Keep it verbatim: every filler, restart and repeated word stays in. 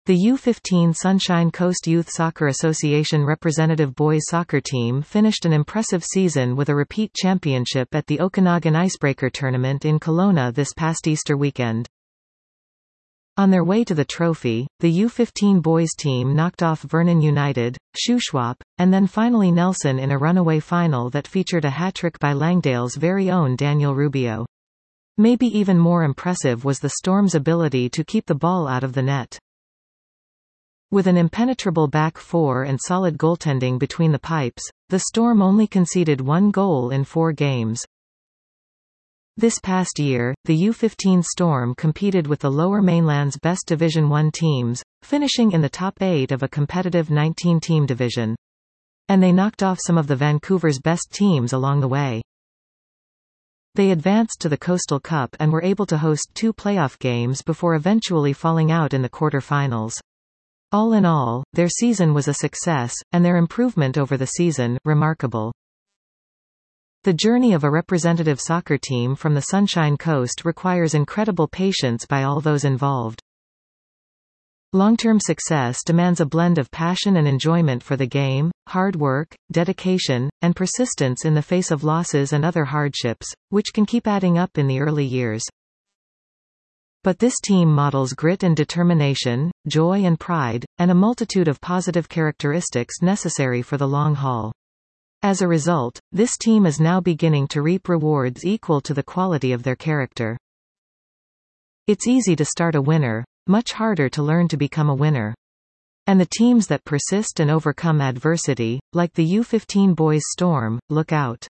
The U fifteen Sunshine Coast Youth Soccer Association representative boys soccer team finished an impressive season with a repeat championship at the Okanagan Icebreaker Tournament in Kelowna this past Easter weekend. On their way to the trophy, the U fifteen boys team knocked off Vernon United, Shuswap, and then finally Nelson in a runaway final that featured a hat-trick by Langdale's very own Daniel Rubio. Maybe even more impressive was the Storm's ability to keep the ball out of the net. With an impenetrable back four and solid goaltending between the pipes, the Storm only conceded one goal in four games. This past year, the U fifteen Storm competed with the Lower Mainland's best Division one teams, finishing in the top eight of a competitive nineteen-team division. And they knocked off some of the Vancouver's best teams along the way. They advanced to the Coastal Cup and were able to host two playoff games before eventually falling out in the quarter-finals. All in all, their season was a success, and their improvement over the season, remarkable. The journey of a representative soccer team from the Sunshine Coast requires incredible patience by all those involved. Long-term success demands a blend of passion and enjoyment for the game, hard work, dedication, and persistence in the face of losses and other hardships, which can keep adding up in the early years. But this team models grit and determination, joy and pride, and a multitude of positive characteristics necessary for the long haul. As a result, this team is now beginning to reap rewards equal to the quality of their character. It's easy to start a winner, much harder to learn to become a winner. And the teams that persist and overcome adversity, like the U fifteen boys Storm, look out.